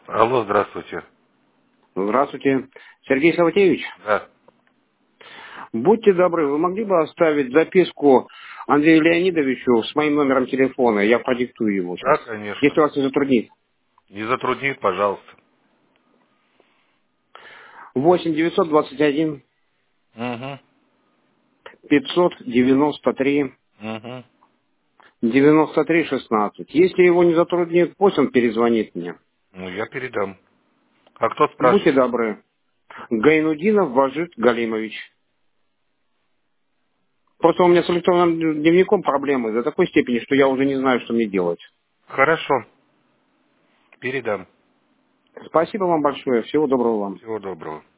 Алло, здравствуйте. Здравствуйте. Сергей Саватеевич, Да. будьте добры, вы могли бы оставить записку Андрею Леонидовичу с моим номером телефона? Я продиктую его сейчас. Да, конечно. Если вас не затруднит. Не затруднит, пожалуйста. 8 921 Угу. 593 Угу. 93 16. Если его не затруднит, пусть он перезвонит мне. Ну, я передам. А кто Будьте спрашивает? добры. Гайнудинов Важит Галимович. Просто у меня с электронным дневником проблемы до такой степени, что я уже не знаю, что мне делать. Хорошо. Передам. Спасибо вам большое. Всего доброго вам. Всего доброго.